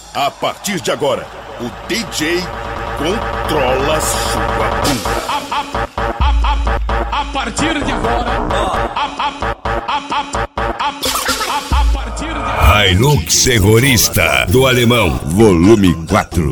A partir de agora, o DJ controla sua bunda. A partir de agora, a partir de agora. Hilux Terrorista do Alemão, volume 4.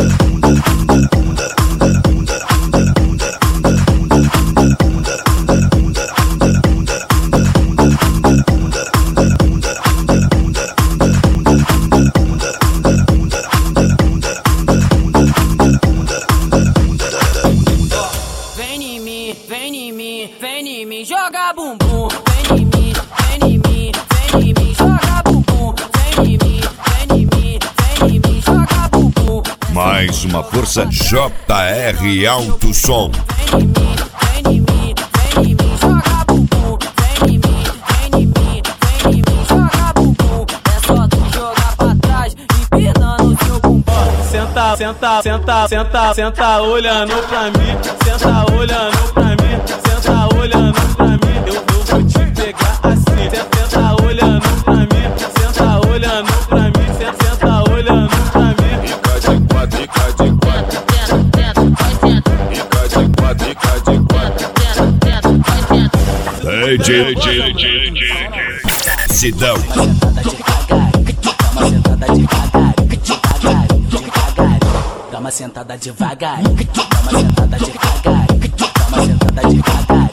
Vem em mim, joga bumbum. Vem em mim, vem em mim, vem em mim, joga bumbum. Vem em mim, vem em mim, vem em mim, joga bumbum. Mais uma força JR Alto Som. Vem em mim, vem em mim, vem em mim, joga bumbum. Vem em mim, vem em mim, vem em mim, joga bumbum. É só tu jogar pra trás, empinando seu bumbum. Senta, senta, senta, senta, senta olhando pra mim. Senta olhando pra mim. Senta olhando pra mim. Eu vou te pegar assim. Senta olhando pra mim. Senta olhando pra mim. Senta olhando pra mim. Fica de quatro, fica de quatro. Fica de quatro, fica de quatro. Sidão. Dá uma sentada devagar, dá uma sentada devagar, dá uma sentada devagar, dá uma sentada devagar.